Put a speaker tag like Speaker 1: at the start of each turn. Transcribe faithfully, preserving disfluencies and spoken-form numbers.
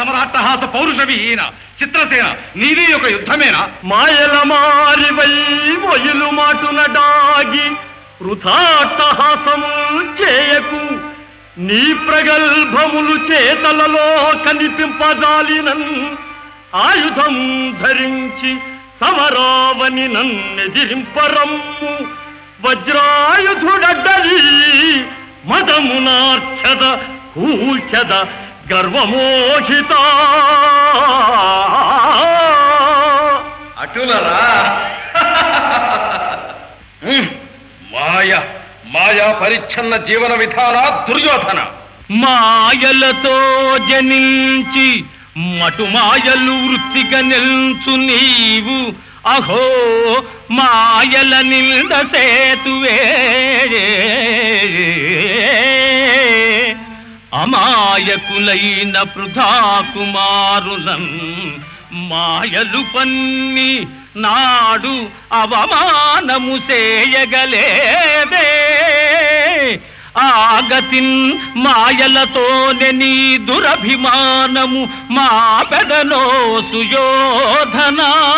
Speaker 1: సమరాట్టహాస పౌరుషవిహీన చిత్రసేన, నీది ఒక యుద్ధమేనా?
Speaker 2: మాయల మారివై మొయిలు మాటున డాగి వృథాట్టహాసము చేయకు. నీ ప్రగల్భములు చేతలలో కనిపింపజాలినన్ ఆయుధం ధరించి సమరావని నన్నెదిరింపరమ్ము. వజ్రాయుధుడడ్డలి మదమునార్చద కూల్చద గర్వమోహిత.
Speaker 1: అటులరా మాయ మాయా పరిచ్ఛన్న జీవన విధాన దుర్యోధన.
Speaker 2: మాయలతో జనించి మటు మాయలు వృత్తిగా నిల్చు నీవు. అహో మాయల నింద సేతువే. అమాయకులైన పృథా కుమారులం మాయలు పన్ని నాడు అవమానము చేయగలేదే. ఆగతిన్ మాయలతోనే నీ దురభిమానము మా పెదనో సుయోధనా.